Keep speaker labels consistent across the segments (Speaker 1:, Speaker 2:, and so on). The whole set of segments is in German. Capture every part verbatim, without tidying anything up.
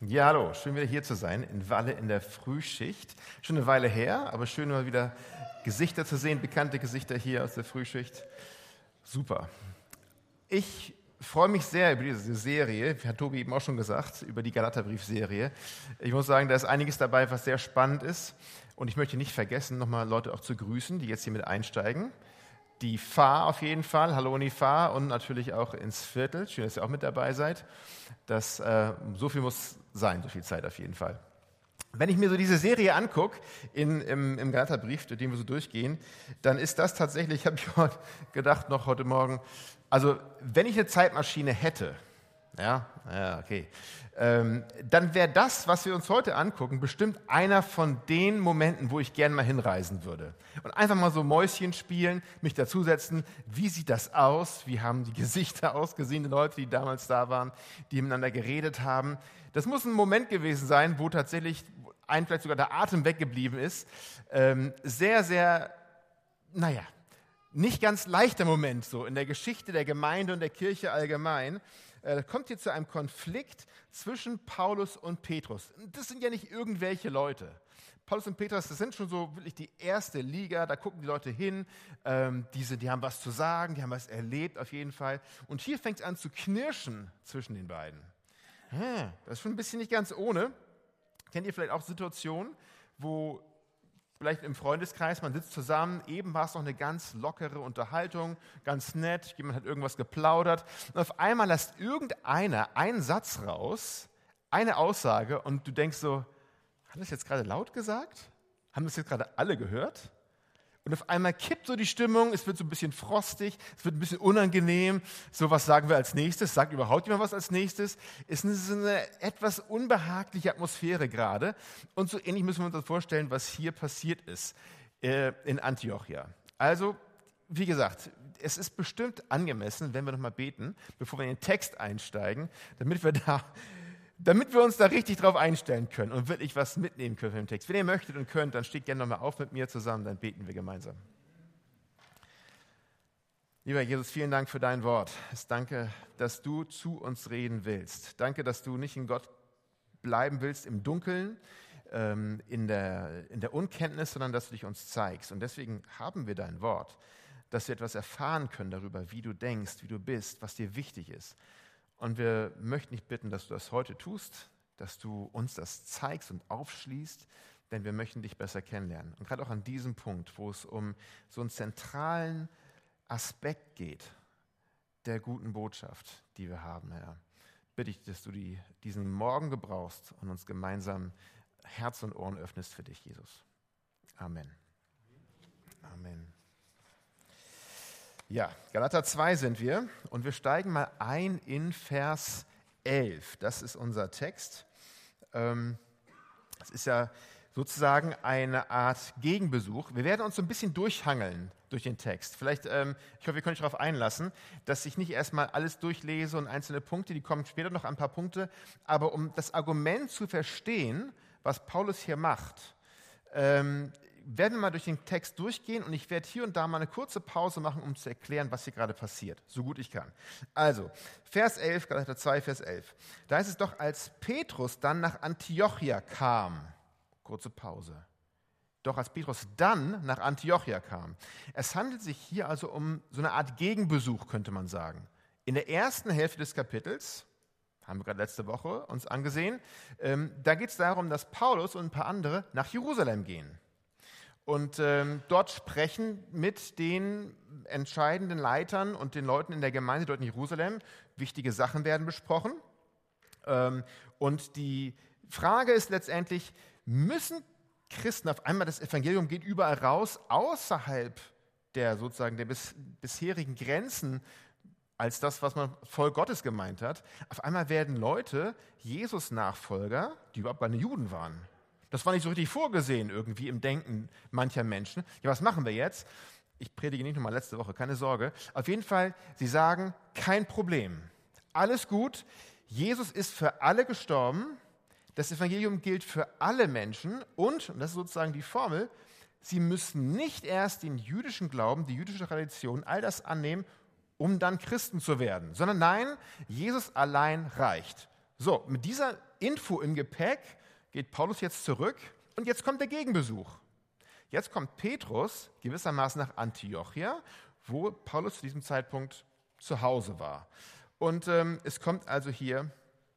Speaker 1: Ja, hallo, schön wieder hier zu sein, in Walle in der Frühschicht. Schon eine Weile her, aber schön mal wieder Gesichter zu sehen, bekannte Gesichter hier aus der Frühschicht. Super. Ich freue mich sehr über diese Serie, hat Tobi eben auch schon gesagt, über die Galaterbrief-Serie. Ich muss sagen, da ist einiges dabei, was sehr spannend ist. Und ich möchte nicht vergessen, nochmal Leute auch zu grüßen, die jetzt hier mit einsteigen. Die Fa auf jeden Fall, hallo in die Fa und natürlich auch ins Viertel. Schön, dass ihr auch mit dabei seid. Das, äh, so viel muss sein, so viel Zeit auf jeden Fall. Wenn ich mir so diese Serie angucke, in, im, im Galaterbrief, durch den wir so durchgehen, dann ist das tatsächlich, habe ich heute gedacht, noch heute Morgen, also wenn ich eine Zeitmaschine hätte, ja, ja okay, ähm, dann wäre das, was wir uns heute angucken, bestimmt einer von den Momenten, wo ich gerne mal hinreisen würde. Und einfach mal so Mäuschen spielen, mich dazusetzen, wie sieht das aus, wie haben die Gesichter ausgesehen, die Leute, die damals da waren, die miteinander geredet haben. Das muss ein Moment gewesen sein, wo tatsächlich ein, vielleicht sogar der Atem weggeblieben ist. Ähm, sehr, sehr, naja, nicht ganz leichter Moment so in der Geschichte der Gemeinde und der Kirche allgemein. Da kommt hier zu einem Konflikt zwischen Paulus und Petrus. Das sind ja nicht irgendwelche Leute. Paulus und Petrus, das sind schon so wirklich die erste Liga, da gucken die Leute hin, ähm, die, sind, die haben was zu sagen, die haben was erlebt auf jeden Fall. Und hier fängt es an zu knirschen zwischen den beiden. Hm, das ist schon ein bisschen nicht ganz ohne. Kennt ihr vielleicht auch Situationen, wo vielleicht im Freundeskreis, man sitzt zusammen, eben war es noch eine ganz lockere Unterhaltung, ganz nett, jemand hat irgendwas geplaudert und auf einmal lässt irgendeiner einen Satz raus, eine Aussage und du denkst so, hat das jetzt gerade laut gesagt? Haben das jetzt gerade alle gehört? Und auf einmal kippt so die Stimmung, es wird so ein bisschen frostig, es wird ein bisschen unangenehm. So, was sagen wir als nächstes? Sagt überhaupt jemand was als nächstes? Es ist eine etwas unbehagliche Atmosphäre gerade. Und so ähnlich müssen wir uns das vorstellen, was hier passiert ist äh, in Antiochia. Also, wie gesagt, es ist bestimmt angemessen, wenn wir nochmal beten, bevor wir in den Text einsteigen, damit wir da... Damit wir uns da richtig drauf einstellen können und wirklich was mitnehmen können vom Text. Wenn ihr möchtet und könnt, dann steht gerne nochmal auf mit mir zusammen, dann beten wir gemeinsam. Lieber Jesus, vielen Dank für dein Wort. Ich danke, dass du zu uns reden willst. Danke, dass du nicht in Gott bleiben willst im Dunkeln, in der, in der Unkenntnis, sondern dass du dich uns zeigst. Und deswegen haben wir dein Wort, dass wir etwas erfahren können darüber, wie du denkst, wie du bist, was dir wichtig ist. Und wir möchten dich bitten, dass du das heute tust, dass du uns das zeigst und aufschließt, denn wir möchten dich besser kennenlernen. Und gerade auch an diesem Punkt, wo es um so einen zentralen Aspekt geht der guten Botschaft, die wir haben, Herr, bitte ich, dass du die, diesen Morgen gebrauchst und uns gemeinsam Herz und Ohren öffnest für dich, Jesus. Amen. Amen. Ja, Galater zwei sind wir und wir steigen mal ein in Vers elf. Das ist unser Text. Es ist ja sozusagen eine Art Gegenbesuch. Wir werden uns so ein bisschen durchhangeln durch den Text. Vielleicht, ähm, ich hoffe, ihr könnt euch darauf einlassen, dass ich nicht erstmal alles durchlese und einzelne Punkte, die kommen später noch ein paar Punkte, aber um das Argument zu verstehen, was Paulus hier macht, ähm, werden wir mal durch den Text durchgehen und ich werde hier und da mal eine kurze Pause machen, um zu erklären, was hier gerade passiert, so gut ich kann. Also, Vers elf, Galater zwei, Vers elf. Da heißt es doch, als Petrus dann nach Antiochia kam, kurze Pause, doch als Petrus dann nach Antiochia kam. Es handelt sich hier also um so eine Art Gegenbesuch, könnte man sagen. In der ersten Hälfte des Kapitels, haben wir gerade letzte Woche uns angesehen, ähm, da geht es darum, dass Paulus und ein paar andere nach Jerusalem gehen. Und ähm, dort sprechen mit den entscheidenden Leitern und den Leuten in der Gemeinde dort in Jerusalem. Wichtige Sachen werden besprochen. Ähm, und die Frage ist letztendlich, müssen Christen auf einmal, das Evangelium geht überall raus, außerhalb der sozusagen der bis, bisherigen Grenzen, als das, was man Volk Gottes gemeint hat, auf einmal werden Leute Jesus-Nachfolger, die überhaupt keine Juden waren. Das war nicht so richtig vorgesehen irgendwie im Denken mancher Menschen. Ja, was machen wir jetzt? Ich predige nicht nochmal letzte Woche, keine Sorge. Auf jeden Fall, sie sagen, kein Problem. Alles gut. Jesus ist für alle gestorben. Das Evangelium gilt für alle Menschen. Und, und das ist sozusagen die Formel, sie müssen nicht erst den jüdischen Glauben, die jüdische Tradition, all das annehmen, um dann Christen zu werden. Sondern nein, Jesus allein reicht. So, mit dieser Info im Gepäck geht Paulus jetzt zurück und jetzt kommt der Gegenbesuch. Jetzt kommt Petrus gewissermaßen nach Antiochia, wo Paulus zu diesem Zeitpunkt zu Hause war. Und ähm, es kommt also hier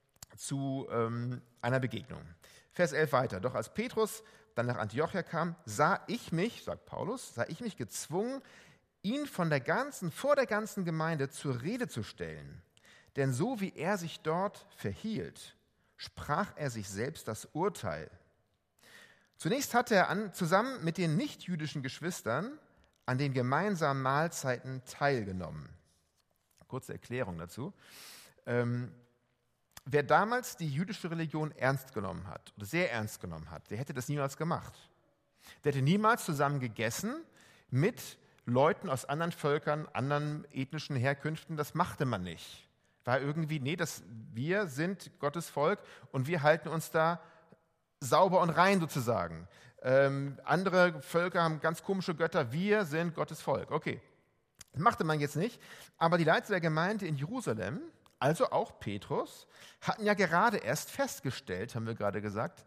Speaker 1: zu ähm, einer Begegnung. Vers elf weiter. Doch als Petrus dann nach Antiochia kam, sah ich mich, sagt Paulus, sah ich mich gezwungen, ihn von der ganzen, vor der ganzen Gemeinde zur Rede zu stellen. Denn so wie er sich dort verhielt, sprach er sich selbst das Urteil. Zunächst hatte er an, zusammen mit den nichtjüdischen Geschwistern an den gemeinsamen Mahlzeiten teilgenommen. Kurze Erklärung dazu. Ähm, wer damals die jüdische Religion ernst genommen hat, oder sehr ernst genommen hat, der hätte das niemals gemacht. Der hätte niemals zusammen gegessen mit Leuten aus anderen Völkern, anderen ethnischen Herkünften. Das machte man nicht. War irgendwie, nee, das, wir sind Gottes Volk und wir halten uns da sauber und rein sozusagen. Ähm, andere Völker haben ganz komische Götter, wir sind Gottes Volk. Okay, das machte man jetzt nicht, aber die Leiter der Gemeinde in Jerusalem, also auch Petrus, hatten ja gerade erst festgestellt, haben wir gerade gesagt,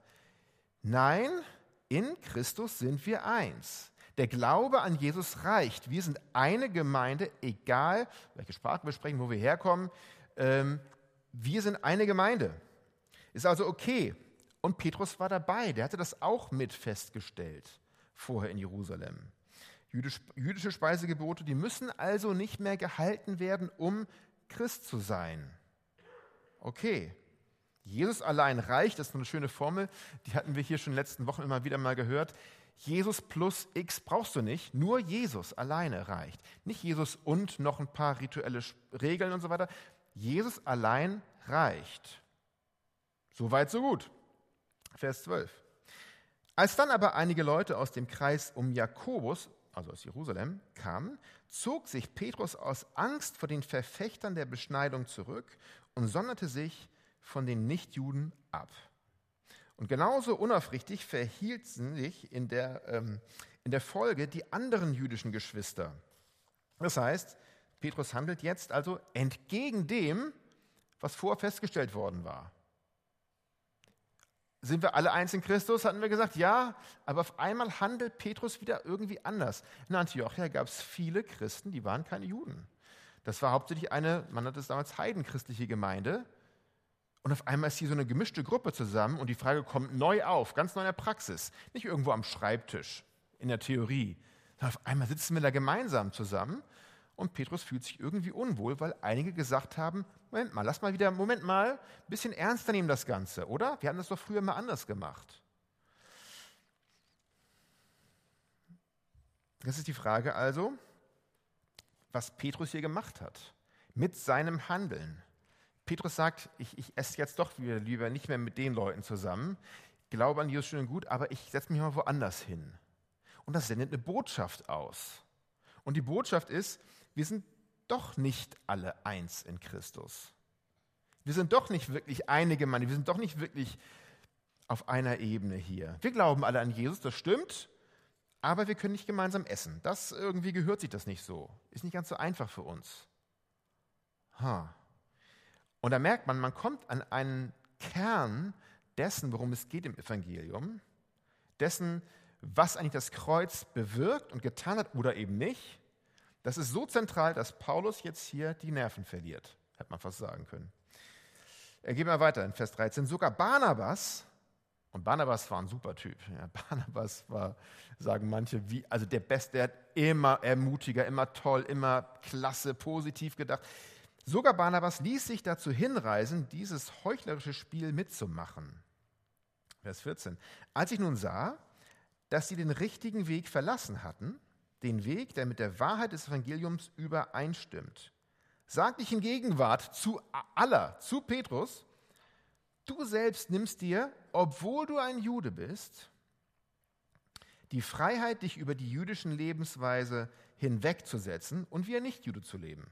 Speaker 1: nein, in Christus sind wir eins. Der Glaube an Jesus reicht. Wir sind eine Gemeinde, egal welche Sprache wir sprechen, wo wir herkommen. Ähm, wir sind eine Gemeinde. Ist also okay. Und Petrus war dabei. Der hatte das auch mit festgestellt vorher in Jerusalem. Jüdisch, jüdische Speisegebote, die müssen also nicht mehr gehalten werden, um Christ zu sein. Okay. Jesus allein reicht, das ist eine schöne Formel, die hatten wir hier schon in den letzten Wochen immer wieder mal gehört. Jesus plus X brauchst du nicht, nur Jesus alleine reicht. Nicht Jesus und noch ein paar rituelle Regeln und so weiter. Jesus allein reicht. So weit, so gut. Vers zwölf. Als dann aber einige Leute aus dem Kreis um Jakobus, also aus Jerusalem, kamen, zog sich Petrus aus Angst vor den Verfechtern der Beschneidung zurück und sonderte sich von den Nichtjuden ab. Und genauso unaufrichtig verhielten sich in der, ähm, in der Folge die anderen jüdischen Geschwister. Das heißt, Petrus handelt jetzt also entgegen dem, was vorher festgestellt worden war. Sind wir alle eins in Christus, hatten wir gesagt, ja, aber auf einmal handelt Petrus wieder irgendwie anders. In Antiochia gab es viele Christen, die waren keine Juden. Das war hauptsächlich eine, man nannte es damals heidenchristliche Gemeinde. Und auf einmal ist hier so eine gemischte Gruppe zusammen und die Frage kommt neu auf, ganz neu in der Praxis. Nicht irgendwo am Schreibtisch, in der Theorie. Sondern auf einmal sitzen wir da gemeinsam zusammen und Petrus fühlt sich irgendwie unwohl, weil einige gesagt haben, Moment mal, lass mal wieder, Moment mal, ein bisschen ernster nehmen das Ganze, oder? Wir hatten das doch früher mal anders gemacht. Das ist die Frage also, was Petrus hier gemacht hat mit seinem Handeln. Petrus sagt, ich, ich esse jetzt doch wieder lieber nicht mehr mit den Leuten zusammen. Ich glaube an Jesus schön und gut, aber ich setze mich mal woanders hin. Und das sendet eine Botschaft aus. Und die Botschaft ist, wir sind doch nicht alle eins in Christus. Wir sind doch nicht wirklich eine Gemeinde, wir sind doch nicht wirklich auf einer Ebene hier. Wir glauben alle an Jesus, das stimmt, aber wir können nicht gemeinsam essen. Das irgendwie gehört sich das nicht so. Ist nicht ganz so einfach für uns. Ha. Und da merkt man, man kommt an einen Kern dessen, worum es geht im Evangelium, dessen, was eigentlich das Kreuz bewirkt und getan hat oder eben nicht. Das ist so zentral, dass Paulus jetzt hier die Nerven verliert, hätte man fast sagen können. Er geht mal weiter in Vers dreizehn. Sogar Barnabas, und Barnabas war ein super Typ. Ja, Barnabas war, sagen manche, wie, also der Beste, der hat immer ermutiger, immer toll, immer klasse, positiv gedacht. Sogar Barnabas ließ sich dazu hinreißen, dieses heuchlerische Spiel mitzumachen. Vers vierzehn. Als ich nun sah, dass sie den richtigen Weg verlassen hatten, den Weg, der mit der Wahrheit des Evangeliums übereinstimmt, sagte ich in Gegenwart zu aller, zu Petrus, du selbst nimmst dir, obwohl du ein Jude bist, die Freiheit, dich über die jüdischen Lebensweise hinwegzusetzen und wie ein Nichtjude zu leben.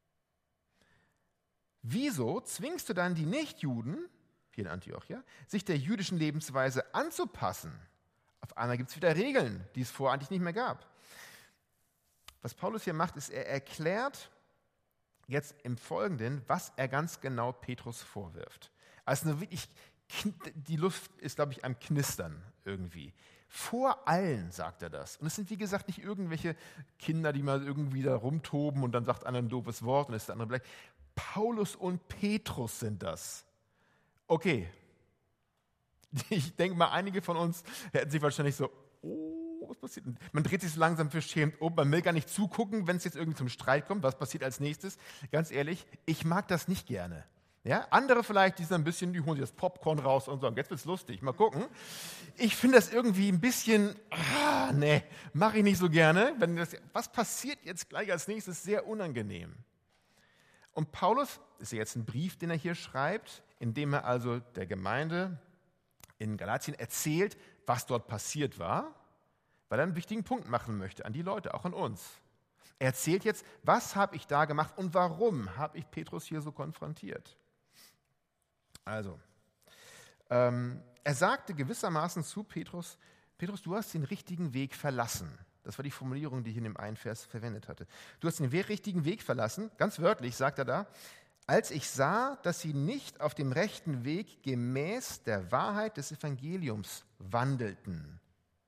Speaker 1: Wieso zwingst du dann die Nichtjuden, hier in Antiochia, sich der jüdischen Lebensweise anzupassen? Auf einmal gibt es wieder Regeln, die es vorher eigentlich nicht mehr gab. Was Paulus hier macht, ist, er erklärt jetzt im Folgenden, was er ganz genau Petrus vorwirft. Also eine wirklich die Luft ist, glaube ich, am Knistern irgendwie. Vor allen sagt er das. Und es sind, wie gesagt, nicht irgendwelche Kinder, die mal irgendwie da rumtoben und dann sagt einer ein doofes Wort und ist der andere bleich. Paulus und Petrus sind das. Okay. Ich denke mal, einige von uns hätten sich wahrscheinlich so, oh, was passiert denn? Man dreht sich so langsam verschämt um, man will gar nicht zugucken, wenn es jetzt irgendwie zum Streit kommt. Was passiert als nächstes? Ganz ehrlich, ich mag das nicht gerne. Ja, andere vielleicht, die sind ein bisschen, die holen sich das Popcorn raus und sagen, jetzt wird's lustig, mal gucken. Ich finde das irgendwie ein bisschen, ah, nee, mache ich nicht so gerne. Wenn das, was passiert jetzt gleich als nächstes? Sehr unangenehm. Und Paulus, ist ja jetzt ein Brief, den er hier schreibt, in dem er also der Gemeinde in Galatien erzählt, was dort passiert war, weil er einen wichtigen Punkt machen möchte an die Leute, auch an uns. Er erzählt jetzt, was habe ich da gemacht und warum habe ich Petrus hier so konfrontiert. Also, ähm, er sagte gewissermaßen zu Petrus, Petrus, du hast den richtigen Weg verlassen. Das war die Formulierung, die ich in dem einen Vers verwendet hatte. Du hast den richtigen Weg verlassen, ganz wörtlich sagt er da, als ich sah, dass sie nicht auf dem rechten Weg gemäß der Wahrheit des Evangeliums wandelten.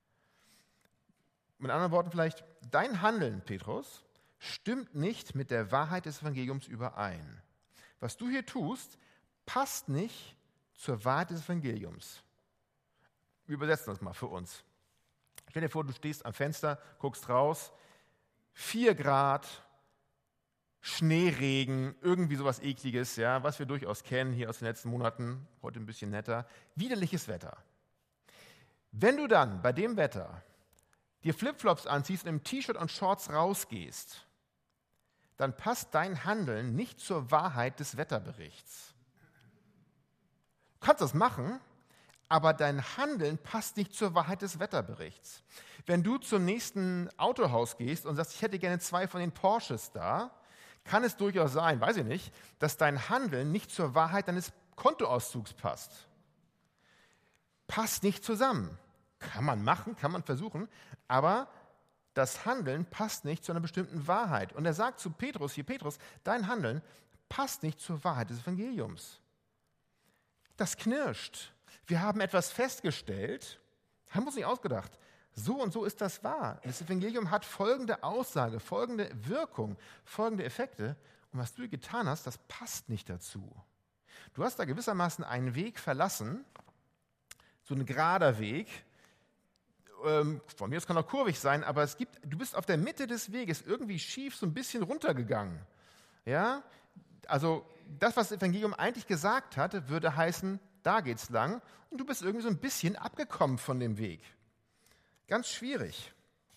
Speaker 1: Mit anderen Worten vielleicht, dein Handeln, Petrus, stimmt nicht mit der Wahrheit des Evangeliums überein. Was du hier tust, passt nicht zur Wahrheit des Evangeliums. Wir übersetzen das mal für uns. Stell dir vor, du stehst am Fenster, guckst raus, vier Grad, Schneeregen, irgendwie sowas Ekliges, ja, was wir durchaus kennen hier aus den letzten Monaten, heute ein bisschen netter, widerliches Wetter. Wenn du dann bei dem Wetter dir Flipflops anziehst und im T-Shirt und Shorts rausgehst, dann passt dein Handeln nicht zur Wahrheit des Wetterberichts. Du kannst das machen, aber dein Handeln passt nicht zur Wahrheit des Wetterberichts. Wenn du zum nächsten Autohaus gehst und sagst, ich hätte gerne zwei von den Porsches da, kann es durchaus sein, weiß ich nicht, dass dein Handeln nicht zur Wahrheit deines Kontoauszugs passt. Passt nicht zusammen. Kann man machen, kann man versuchen, aber das Handeln passt nicht zu einer bestimmten Wahrheit. Und er sagt zu Petrus, hier Petrus, dein Handeln passt nicht zur Wahrheit des Evangeliums. Das knirscht. Wir haben etwas festgestellt, haben wir uns nicht ausgedacht. So und so ist das wahr. Das Evangelium hat folgende Aussage, folgende Wirkung, folgende Effekte. Und was du getan hast, das passt nicht dazu. Du hast da gewissermaßen einen Weg verlassen, so ein gerader Weg. Ähm, von mir aus kann auch kurvig sein, aber es gibt, du bist auf der Mitte des Weges irgendwie schief so ein bisschen runtergegangen. Ja? Also das, was das Evangelium eigentlich gesagt hatte, würde heißen, da geht's lang. Und du bist irgendwie so ein bisschen abgekommen von dem Weg. Ganz schwierig.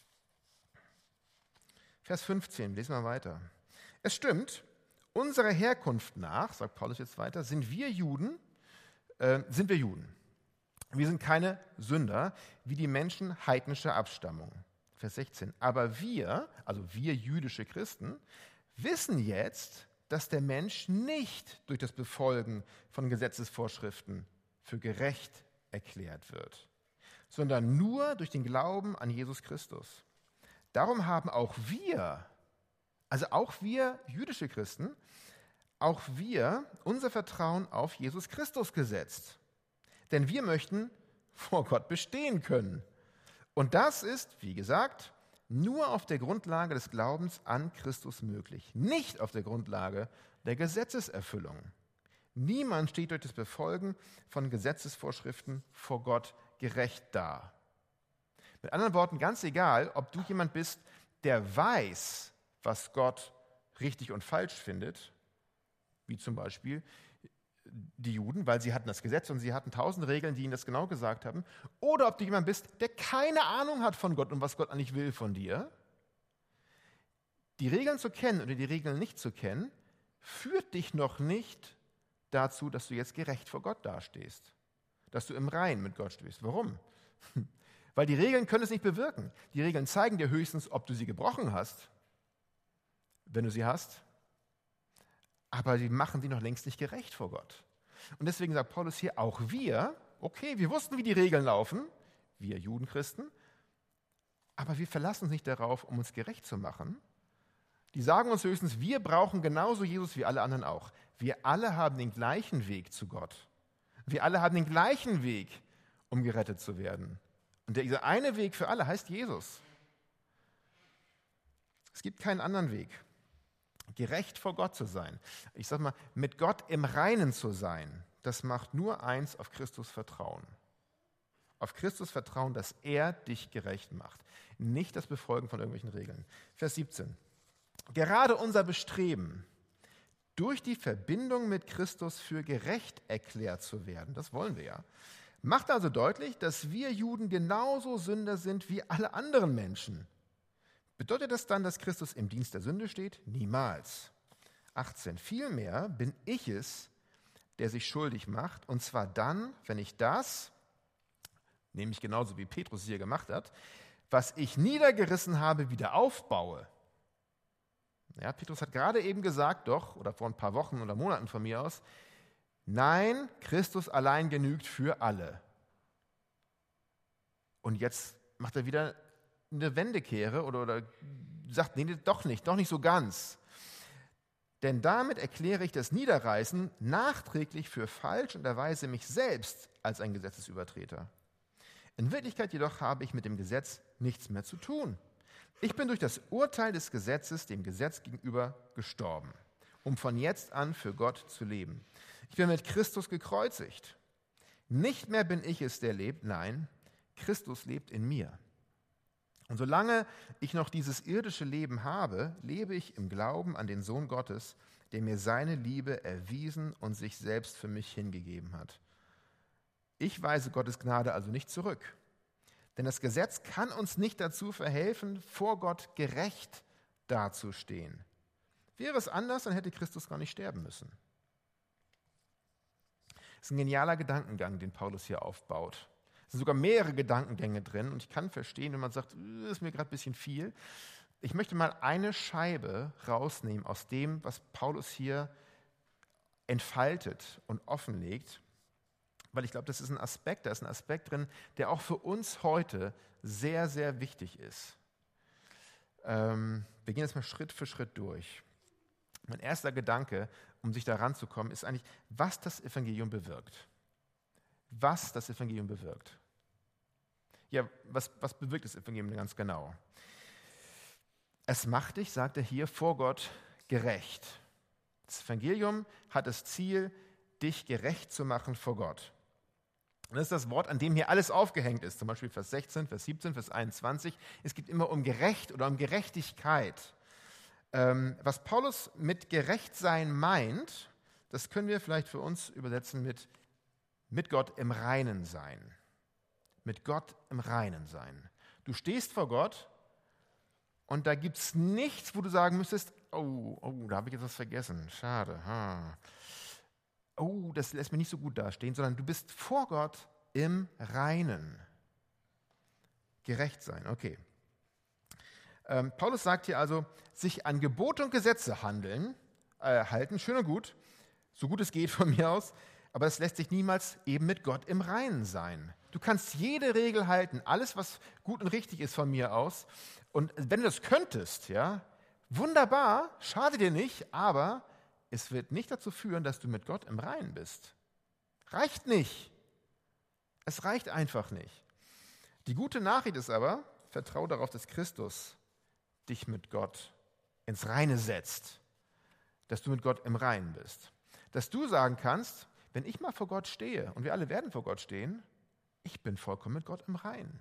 Speaker 1: Vers fünfzehn, lesen wir weiter. Es stimmt, unserer Herkunft nach, sagt Paulus jetzt weiter, sind wir Juden, äh, sind wir Juden. Wir sind keine Sünder, wie die Menschen heidnischer Abstammung. Vers sechzehn. Aber wir, also wir jüdische Christen, wissen jetzt, dass der Mensch nicht durch das Befolgen von Gesetzesvorschriften für gerecht erklärt wird, sondern nur durch den Glauben an Jesus Christus. Darum haben auch wir, also auch wir jüdische Christen, auch wir unser Vertrauen auf Jesus Christus gesetzt. Denn wir möchten vor Gott bestehen können. Und das ist, wie gesagt, nur auf der Grundlage des Glaubens an Christus möglich, nicht auf der Grundlage der Gesetzeserfüllung. Niemand steht durch das Befolgen von Gesetzesvorschriften vor Gott gerecht da. Mit anderen Worten, ganz egal, ob du jemand bist, der weiß, was Gott richtig und falsch findet, wie zum Beispiel die Juden, weil sie hatten das Gesetz und sie hatten tausend Regeln, die ihnen das genau gesagt haben, oder ob du jemand bist, der keine Ahnung hat von Gott und was Gott eigentlich will von dir. Die Regeln zu kennen oder die Regeln nicht zu kennen, führt dich noch nicht dazu, dass du jetzt gerecht vor Gott dastehst, dass du im Reinen mit Gott stehst. Warum? Weil die Regeln können es nicht bewirken. Die Regeln zeigen dir höchstens, ob du sie gebrochen hast, wenn du sie hast, aber sie machen dich noch längst nicht gerecht vor Gott. Und deswegen sagt Paulus hier, auch wir, okay, wir wussten, wie die Regeln laufen, wir Judenchristen, aber wir verlassen uns nicht darauf, um uns gerecht zu machen. Die sagen uns höchstens, wir brauchen genauso Jesus wie alle anderen auch. Wir alle haben den gleichen Weg zu Gott. Wir alle haben den gleichen Weg, um gerettet zu werden. Und dieser eine Weg für alle heißt Jesus. Es gibt keinen anderen Weg, gerecht vor Gott zu sein. Ich sage mal, mit Gott im Reinen zu sein, das macht nur eins: auf Christus vertrauen. Auf Christus vertrauen, dass er dich gerecht macht, nicht das Befolgen von irgendwelchen Regeln. Vers siebzehn. Gerade unser Bestreben, durch die Verbindung mit Christus für gerecht erklärt zu werden, das wollen wir ja, macht also deutlich, dass wir Juden genauso Sünder sind wie alle anderen Menschen. Bedeutet das dann, dass Christus im Dienst der Sünde steht? Niemals. achtzehn. Vielmehr bin ich es, der sich schuldig macht, und zwar dann, wenn ich das, nämlich genauso wie Petrus hier gemacht hat, was ich niedergerissen habe, wieder aufbaue. Ja, Petrus hat gerade eben gesagt, doch, oder vor ein paar Wochen oder Monaten von mir aus, nein, Christus allein genügt für alle. Und jetzt macht er wieder eine Wendekehre oder, oder sagt, nee, doch nicht, doch nicht so ganz. Denn damit erkläre ich das Niederreißen nachträglich für falsch und erweise mich selbst als ein Gesetzesübertreter. In Wirklichkeit jedoch habe ich mit dem Gesetz nichts mehr zu tun. Ich bin durch das Urteil des Gesetzes dem Gesetz gegenüber gestorben, um von jetzt an für Gott zu leben. Ich bin mit Christus gekreuzigt. Nicht mehr bin ich es, der lebt, nein, Christus lebt in mir. Und solange ich noch dieses irdische Leben habe, lebe ich im Glauben an den Sohn Gottes, der mir seine Liebe erwiesen und sich selbst für mich hingegeben hat. Ich weise Gottes Gnade also nicht zurück. Denn das Gesetz kann uns nicht dazu verhelfen, vor Gott gerecht dazustehen. Wäre es anders, dann hätte Christus gar nicht sterben müssen. Das ist ein genialer Gedankengang, den Paulus hier aufbaut. Es sind sogar mehrere Gedankengänge drin und ich kann verstehen, wenn man sagt, das ist mir gerade ein bisschen viel. Ich möchte mal eine Scheibe rausnehmen aus dem, was Paulus hier entfaltet und offenlegt, weil ich glaube, das ist ein Aspekt, da ist ein Aspekt drin, der auch für uns heute sehr, sehr wichtig ist. Ähm, wir gehen jetzt mal Schritt für Schritt durch. Mein erster Gedanke, um sich da ranzukommen, ist eigentlich, was das Evangelium bewirkt. Was das Evangelium bewirkt. Ja, was, was bewirkt das Evangelium denn ganz genau? Es macht dich, sagt er hier, vor Gott gerecht. Das Evangelium hat das Ziel, dich gerecht zu machen vor Gott. Und das ist das Wort, an dem hier alles aufgehängt ist, zum Beispiel Vers sechzehn, Vers siebzehn, Vers einundzwanzig. Es geht immer um Gerecht oder um Gerechtigkeit. Ähm, was Paulus mit Gerechtsein meint, das können wir vielleicht für uns übersetzen mit mit Gott im Reinen sein. Mit Gott im Reinen sein. Du stehst vor Gott und da gibt es nichts, wo du sagen müsstest, oh, oh, da habe ich jetzt was vergessen, schade. Ha. Oh, das lässt mich nicht so gut dastehen, sondern du bist vor Gott im Reinen. Gerecht sein, okay. Ähm, Paulus sagt hier also, sich an Gebote und Gesetze handeln, äh, halten, schön und gut, so gut es geht von mir aus, aber das lässt sich niemals eben mit Gott im Reinen sein. Du kannst jede Regel halten, alles, was gut und richtig ist von mir aus. Und wenn du das könntest, ja, wunderbar, schade dir nicht, aber es wird nicht dazu führen, dass du mit Gott im Reinen bist. Reicht nicht. Es reicht einfach nicht. Die gute Nachricht ist aber, vertraue darauf, dass Christus dich mit Gott ins Reine setzt. Dass du mit Gott im Reinen bist. Dass du sagen kannst, wenn ich mal vor Gott stehe, und wir alle werden vor Gott stehen, ich bin vollkommen mit Gott im Reinen.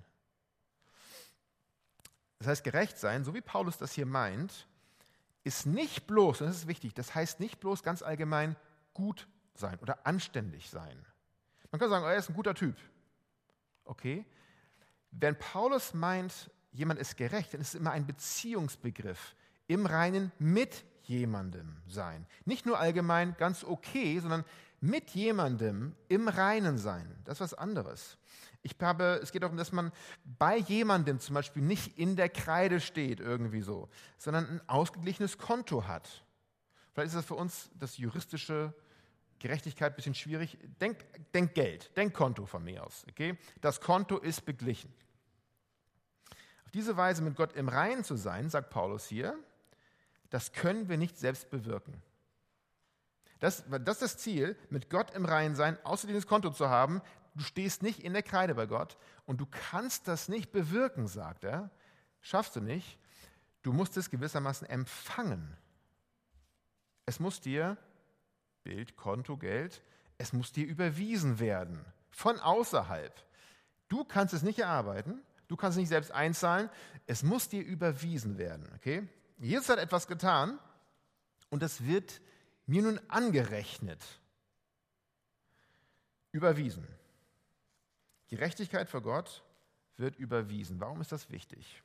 Speaker 1: Das heißt, gerecht sein, so wie Paulus das hier meint, ist nicht bloß, und das ist wichtig, das heißt nicht bloß ganz allgemein gut sein oder anständig sein. Man kann sagen, oh, er ist ein guter Typ. Okay? Wenn Paulus meint, jemand ist gerecht, dann ist es immer ein Beziehungsbegriff. Im Reinen mit jemandem sein. Nicht nur allgemein ganz okay, sondern mit jemandem im Reinen sein. Das ist was anderes. Ich habe, es geht darum, dass man bei jemandem zum Beispiel nicht in der Kreide steht, irgendwie so, sondern ein ausgeglichenes Konto hat. Vielleicht ist das für uns das juristische Gerechtigkeit ein bisschen schwierig. Denk, denk Geld, denk Konto von mir aus. Okay? Das Konto ist beglichen. Auf diese Weise mit Gott im Reinen zu sein, sagt Paulus hier, das können wir nicht selbst bewirken. Das, das ist das Ziel, mit Gott im Reinen sein, außerdem das Konto zu haben. Du stehst nicht in der Kreide bei Gott und du kannst das nicht bewirken, sagt er. Schaffst du nicht. Du musst es gewissermaßen empfangen. Es muss dir, Bild, Konto, Geld, es muss dir überwiesen werden, von außerhalb. Du kannst es nicht erarbeiten, du kannst es nicht selbst einzahlen, es muss dir überwiesen werden. Okay? Jesus hat etwas getan und das wird mir nun angerechnet. Überwiesen. Gerechtigkeit vor Gott wird überwiesen. Warum ist das wichtig?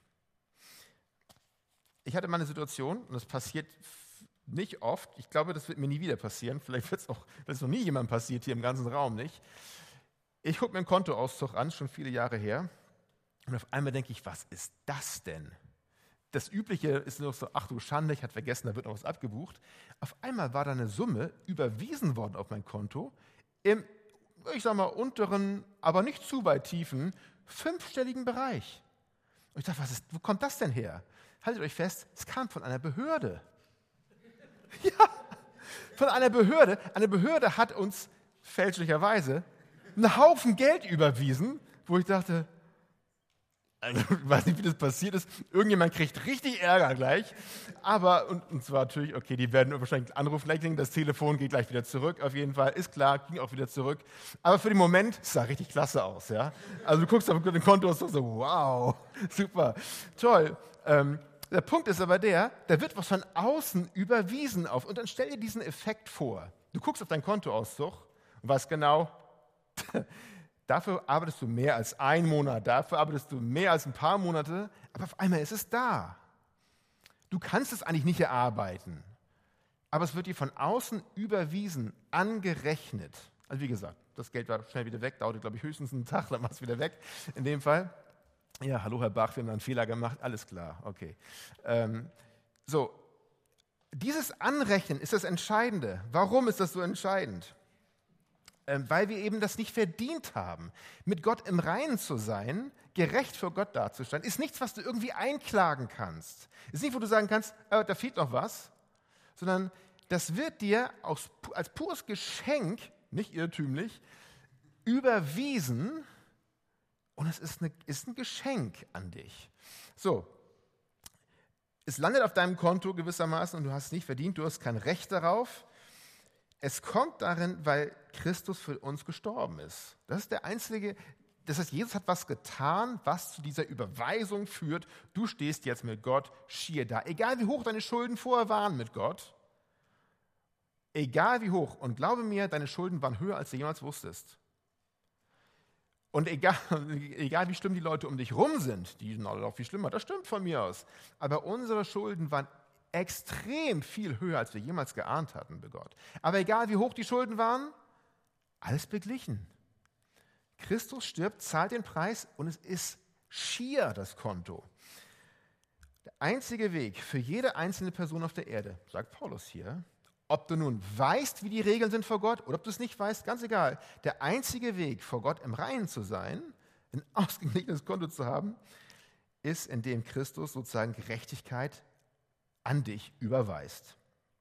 Speaker 1: Ich hatte mal eine Situation, und das passiert nicht oft, ich glaube, das wird mir nie wieder passieren, vielleicht wird es auch, das ist noch nie jemandem passiert hier im ganzen Raum nicht. Ich gucke mir einen Kontoauszug an, schon viele Jahre her, und auf einmal denke ich, was ist das denn? Das Übliche ist nur so, ach du Schande, ich hatte vergessen, da wird noch was abgebucht. Auf einmal war da eine Summe überwiesen worden auf mein Konto, im, ich sag mal, unteren, aber nicht zu weit tiefen, fünfstelligen Bereich. Und ich dachte, was ist, wo kommt das denn her? Haltet euch fest, es kam von einer Behörde. Ja, von einer Behörde. Eine Behörde hat uns fälschlicherweise einen Haufen Geld überwiesen, wo ich dachte, also, ich weiß nicht, wie das passiert ist. Irgendjemand kriegt richtig Ärger gleich. Aber, und, und zwar natürlich, okay, die werden wahrscheinlich anrufen, gleich klingen, das Telefon geht gleich wieder zurück, auf jeden Fall, ist klar, ging auch wieder zurück. Aber für den Moment, es sah richtig klasse aus, ja. Also du guckst auf den Konto und so, wow, super, toll. Ähm, der Punkt ist aber der, da wird was von außen überwiesen auf. Und dann stell dir diesen Effekt vor. Du guckst auf deinen Kontoauszug und weißt genau, dafür arbeitest du mehr als einen Monat, dafür arbeitest du mehr als ein paar Monate, aber auf einmal ist es da. Du kannst es eigentlich nicht erarbeiten, aber es wird dir von außen überwiesen, angerechnet. Also wie gesagt, das Geld war schnell wieder weg, dauerte, glaube ich, höchstens einen Tag, dann war es wieder weg. In dem Fall, ja, hallo Herr Bach, wir haben da einen Fehler gemacht, alles klar, okay. Ähm, so, dieses Anrechnen ist das Entscheidende. Warum ist das so entscheidend? Weil wir eben das nicht verdient haben. Mit Gott im Reinen zu sein, gerecht vor Gott dazustehen, ist nichts, was du irgendwie einklagen kannst. Ist nicht, wo du sagen kannst, äh, da fehlt noch was, sondern das wird dir aus, als pures Geschenk, nicht irrtümlich, überwiesen und es ist, eine, ist ein Geschenk an dich. So, es landet auf deinem Konto gewissermaßen und du hast es nicht verdient, du hast kein Recht darauf. Es kommt darin, weil Christus für uns gestorben ist. Das ist der einzige, das heißt, Jesus hat was getan, was zu dieser Überweisung führt. Du stehst jetzt mit Gott schier da. Egal wie hoch deine Schulden vorher waren mit Gott, egal wie hoch, und glaube mir, deine Schulden waren höher, als du jemals wusstest. Und egal, egal wie schlimm die Leute um dich rum sind, die sind alle noch viel schlimmer, das stimmt von mir aus. Aber unsere Schulden waren extrem viel höher, als wir jemals geahnt hatten bei Gott. Aber egal wie hoch die Schulden waren, alles beglichen. Christus stirbt, zahlt den Preis und es ist schier das Konto. Der einzige Weg für jede einzelne Person auf der Erde, sagt Paulus hier, ob du nun weißt, wie die Regeln sind vor Gott oder ob du es nicht weißt, ganz egal. Der einzige Weg, vor Gott im Reinen zu sein, ein ausgeglichenes Konto zu haben, ist, indem Christus sozusagen Gerechtigkeit an dich überweist.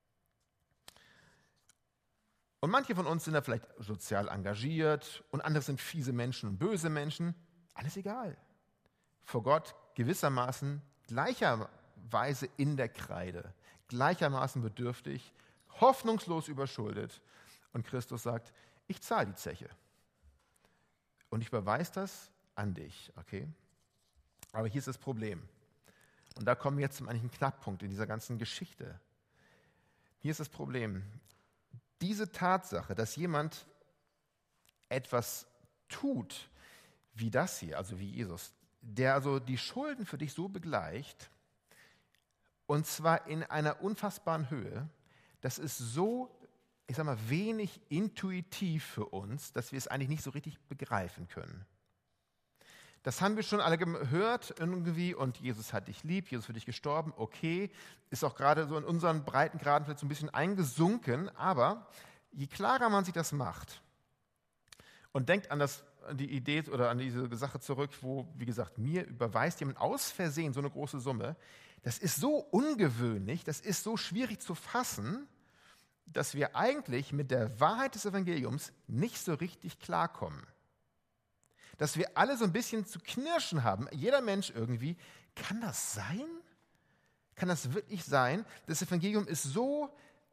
Speaker 1: Und manche von uns sind da vielleicht sozial engagiert und andere sind fiese Menschen und böse Menschen. Alles egal. Vor Gott gewissermaßen gleicherweise in der Kreide, gleichermaßen bedürftig, hoffnungslos überschuldet. Und Christus sagt, ich zahle die Zeche. Und ich überweise das an dich. Okay? Aber hier ist das Problem. Und da kommen wir jetzt zum eigentlichen Knackpunkt in dieser ganzen Geschichte. Hier ist das Problem. Diese Tatsache, dass jemand etwas tut, wie das hier, also wie Jesus, der also die Schulden für dich so begleicht, und zwar in einer unfassbaren Höhe, das ist so, ich sag mal, wenig intuitiv für uns, dass wir es eigentlich nicht so richtig begreifen können. Das haben wir schon alle gehört irgendwie und Jesus hat dich lieb, Jesus für dich gestorben, okay, ist auch gerade so in unseren Breitengraden vielleicht so ein bisschen eingesunken, aber je klarer man sich das macht und denkt an, das, an die Idee oder an diese Sache zurück, wo, wie gesagt, mir überweist jemand aus Versehen so eine große Summe, das ist so ungewöhnlich, das ist so schwierig zu fassen, dass wir eigentlich mit der Wahrheit des Evangeliums nicht so richtig klarkommen. Dass wir alle so ein bisschen zu knirschen haben, jeder Mensch irgendwie. Kann das sein? Kann das wirklich sein? Das Evangelium ist so,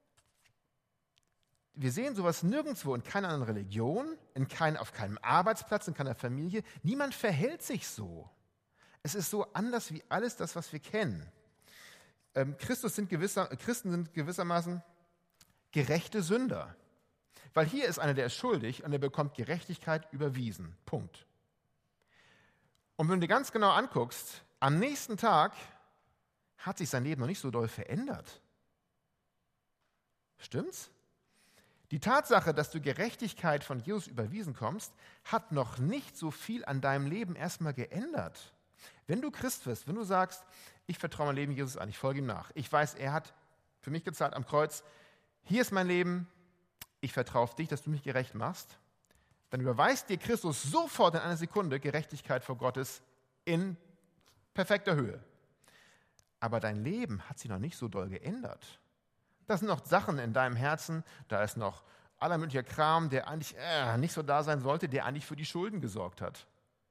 Speaker 1: wir sehen sowas nirgendwo, in keiner anderen Religion, in kein, auf keinem Arbeitsplatz, in keiner Familie. Niemand verhält sich so. Es ist so anders wie alles das, was wir kennen. Ähm, Christus sind gewisser, Christen sind gewissermaßen gerechte Sünder. Weil hier ist einer, der ist schuldig und er bekommt Gerechtigkeit überwiesen. Punkt. Und wenn du dir ganz genau anguckst, am nächsten Tag hat sich sein Leben noch nicht so doll verändert. Stimmt's? Die Tatsache, dass du Gerechtigkeit von Jesus überwiesen kommst, hat noch nicht so viel an deinem Leben erstmal geändert. Wenn du Christ wirst, wenn du sagst, ich vertraue mein Leben Jesus an, ich folge ihm nach, ich weiß, er hat für mich gezahlt am Kreuz, hier ist mein Leben, ich vertraue auf dich, dass du mich gerecht machst, dann überweist dir Christus sofort in einer Sekunde Gerechtigkeit vor Gottes in perfekter Höhe. Aber dein Leben hat sich noch nicht so doll geändert. Da sind noch Sachen in deinem Herzen, da ist noch aller möglicher Kram, der eigentlich äh, nicht so da sein sollte, der eigentlich für die Schulden gesorgt hat.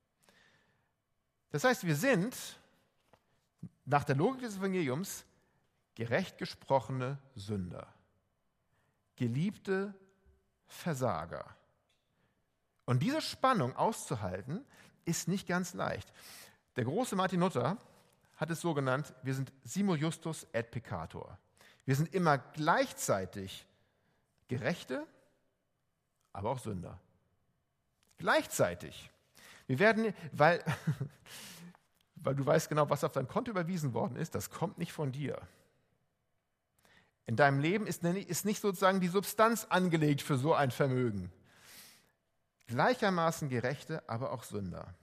Speaker 1: Das heißt, wir sind nach der Logik des Evangeliums gerecht gesprochene Sünder, geliebte Versager. Und diese Spannung auszuhalten, ist nicht ganz leicht. Der große Martin Luther hat es so genannt, wir sind simul justus et peccator. Wir sind immer gleichzeitig Gerechte, aber auch Sünder. Gleichzeitig. Wir werden, weil, weil du weißt genau, was auf dein Konto überwiesen worden ist, das kommt nicht von dir. In deinem Leben ist, ist nicht sozusagen die Substanz angelegt für so ein Vermögen. Gleichermaßen Gerechte, aber auch Sünder.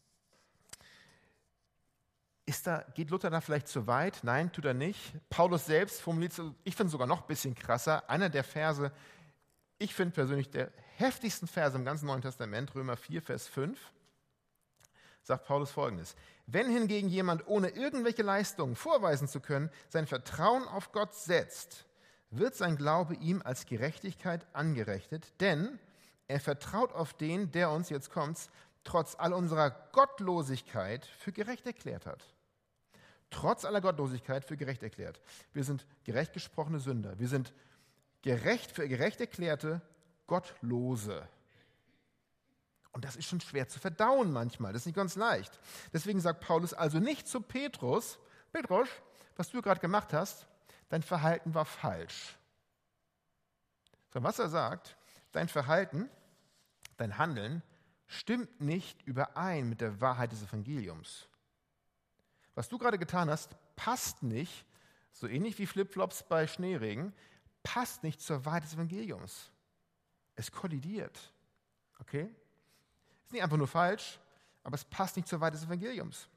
Speaker 1: Ist da, geht Luther da vielleicht zu weit? Nein, tut er nicht. Paulus selbst formuliert es, ich finde es sogar noch ein bisschen krasser. Einer der Verse, ich finde persönlich der heftigsten Verse im ganzen Neuen Testament, Römer vier, Vers fünf, sagt Paulus Folgendes. Wenn hingegen jemand ohne irgendwelche Leistungen vorweisen zu können, sein Vertrauen auf Gott setzt, wird sein Glaube ihm als Gerechtigkeit angerechnet, denn er vertraut auf den, der uns, jetzt kommt's, trotz all unserer Gottlosigkeit für gerecht erklärt hat. Trotz aller Gottlosigkeit für gerecht erklärt. Wir sind gerecht gesprochene Sünder. Wir sind gerecht für gerecht erklärte Gottlose. Und das ist schon schwer zu verdauen manchmal. Das ist nicht ganz leicht. Deswegen sagt Paulus also nicht zu Petrus, Petrus, was du gerade gemacht hast, dein Verhalten war falsch. Sondern was er sagt, dein Verhalten, dein Handeln stimmt nicht überein mit der Wahrheit des Evangeliums. Was du gerade getan hast, passt nicht, so ähnlich wie Flipflops bei Schneeregen, passt nicht zur Wahrheit des Evangeliums. Es kollidiert. Okay? Ist nicht einfach nur falsch, aber es passt nicht zur Wahrheit des Evangeliums.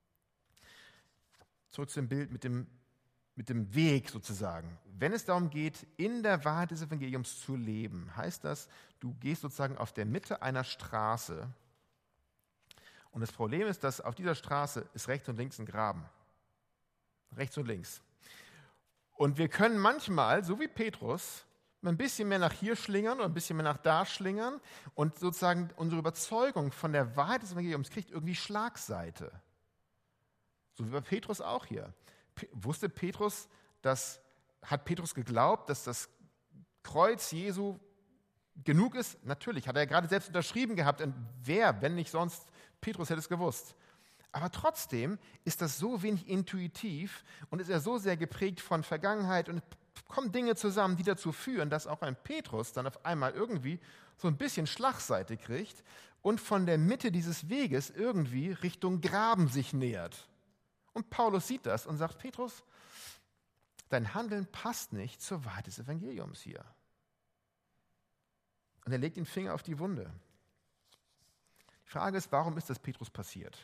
Speaker 1: Zurück zu dem Bild mit dem, mit dem Weg sozusagen. Wenn es darum geht, in der Wahrheit des Evangeliums zu leben, heißt das, du gehst sozusagen auf der Mitte einer Straße. Und das Problem ist, dass auf dieser Straße ist rechts und links ein Graben. Rechts und links. Und wir können manchmal, so wie Petrus, ein bisschen mehr nach hier schlingern oder ein bisschen mehr nach da schlingern und sozusagen unsere Überzeugung von der Wahrheit des Evangeliums kriegt irgendwie Schlagseite. So wie bei Petrus auch hier. Pe- wusste Petrus, dass, hat Petrus geglaubt, dass das Kreuz Jesu genug ist? Natürlich, hat er gerade selbst unterschrieben gehabt. Und wer, wenn nicht sonst, Petrus hätte es gewusst. Aber trotzdem ist das so wenig intuitiv und ist er so sehr geprägt von Vergangenheit und kommen Dinge zusammen, die dazu führen, dass auch ein Petrus dann auf einmal irgendwie so ein bisschen Schlagseite kriegt und von der Mitte dieses Weges irgendwie Richtung Graben sich nähert. Und Paulus sieht das und sagt, Petrus, dein Handeln passt nicht zur Wahrheit des Evangeliums hier. Und er legt den Finger auf die Wunde. Die Frage ist, warum ist das Petrus passiert?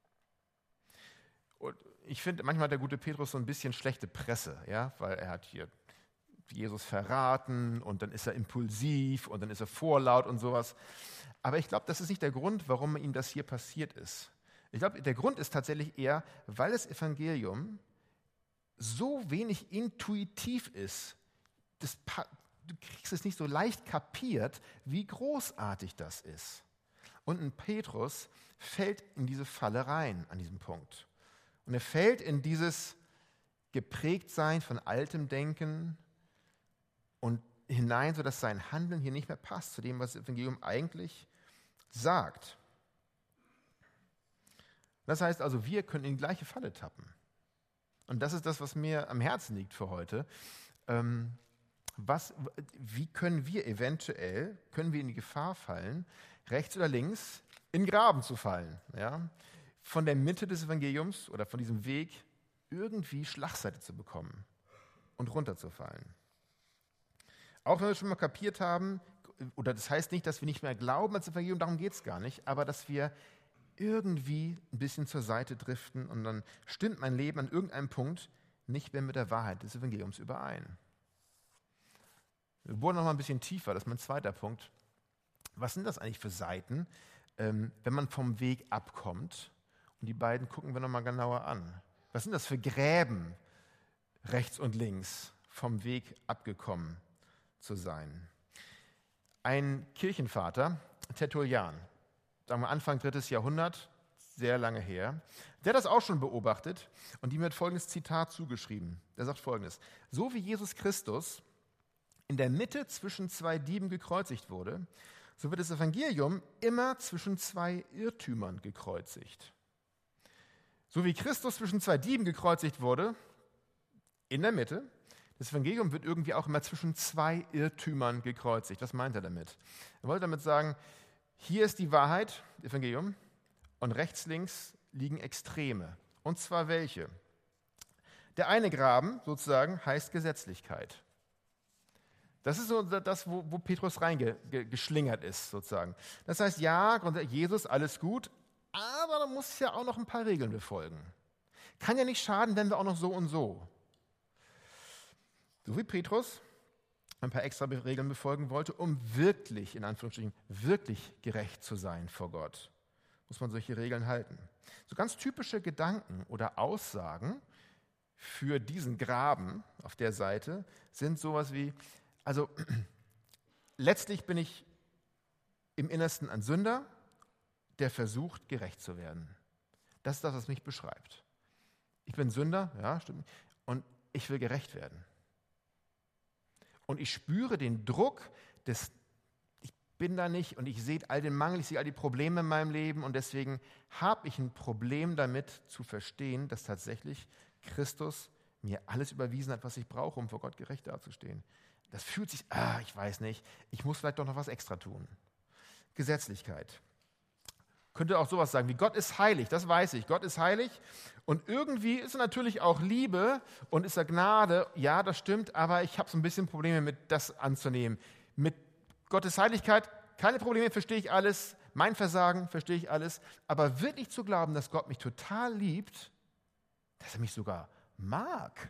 Speaker 1: Und ich finde, manchmal hat der gute Petrus so ein bisschen schlechte Presse, ja, weil er hat hier Jesus verraten und dann ist er impulsiv und dann ist er vorlaut und sowas. Aber ich glaube, das ist nicht der Grund, warum ihm das hier passiert ist. Ich glaube, der Grund ist tatsächlich eher, weil das Evangelium so wenig intuitiv ist. Das, du kriegst es nicht so leicht kapiert, wie großartig das ist. Und ein Petrus fällt in diese Falle rein an diesem Punkt. Und er fällt in dieses Geprägtsein von altem Denken und hinein, sodass sein Handeln hier nicht mehr passt zu dem, was das Evangelium eigentlich sagt. Das heißt also, wir können in die gleiche Falle tappen. Und das ist das, was mir am Herzen liegt für heute. Ähm, was, wie können wir eventuell, können wir in die Gefahr fallen, rechts oder links in den Graben zu fallen? Ja? Von der Mitte des Evangeliums oder von diesem Weg irgendwie Schlagseite zu bekommen und runterzufallen. Auch wenn wir schon mal kapiert haben, oder das heißt nicht, dass wir nicht mehr glauben als Evangelium, darum geht es gar nicht, aber dass wir irgendwie ein bisschen zur Seite driften und dann stimmt mein Leben an irgendeinem Punkt nicht mehr mit der Wahrheit des Evangeliums überein. Wir bohren noch mal ein bisschen tiefer, das ist mein zweiter Punkt. Was sind das eigentlich für Seiten, ähm, wenn man vom Weg abkommt? Und die beiden gucken wir noch mal genauer an. Was sind das für Gräben, rechts und links, vom Weg abgekommen zu sein? Ein Kirchenvater, Tertullian, sagen wir Anfang drittes Jahrhundert, sehr lange her, der hat das auch schon beobachtet und ihm wird folgendes Zitat zugeschrieben. Der sagt folgendes: So wie Jesus Christus in der Mitte zwischen zwei Dieben gekreuzigt wurde, so wird das Evangelium immer zwischen zwei Irrtümern gekreuzigt. So wie Christus zwischen zwei Dieben gekreuzigt wurde, in der Mitte, das Evangelium wird irgendwie auch immer zwischen zwei Irrtümern gekreuzigt. Was meint er damit? Er wollte damit sagen, hier ist die Wahrheit, Evangelium, und rechts, links liegen Extreme. Und zwar welche? Der eine Graben, sozusagen, heißt Gesetzlichkeit. Das ist so das, wo, wo Petrus reingeschlingert ist, sozusagen. Das heißt, ja, Jesus, alles gut, aber da muss ja auch noch ein paar Regeln befolgen. Kann ja nicht schaden, wenn wir auch noch so und so. So wie Petrus ein paar extra Regeln befolgen wollte, um wirklich, in Anführungsstrichen, wirklich gerecht zu sein vor Gott, muss man solche Regeln halten. So ganz typische Gedanken oder Aussagen für diesen Graben auf der Seite sind sowas wie, also letztlich bin ich im Innersten ein Sünder, der versucht, gerecht zu werden. Das ist das, was mich beschreibt. Ich bin Sünder, ja, stimmt, und ich will gerecht werden. Und ich spüre den Druck des, ich bin da nicht und ich sehe all den Mangel, ich sehe all die Probleme in meinem Leben und deswegen habe ich ein Problem damit zu verstehen, dass tatsächlich Christus mir alles überwiesen hat, was ich brauche, um vor Gott gerecht dazustehen. Das fühlt sich, ah, ich weiß nicht, ich muss vielleicht doch noch was extra tun. Gesetzlichkeit. Könnte auch sowas sagen wie, Gott ist heilig, das weiß ich, Gott ist heilig und irgendwie ist er natürlich auch Liebe und ist er Gnade, ja, das stimmt, aber ich habe so ein bisschen Probleme mit das anzunehmen. Mit Gottes Heiligkeit, keine Probleme, verstehe ich alles, mein Versagen, verstehe ich alles, aber wirklich zu glauben, dass Gott mich total liebt, dass er mich sogar mag,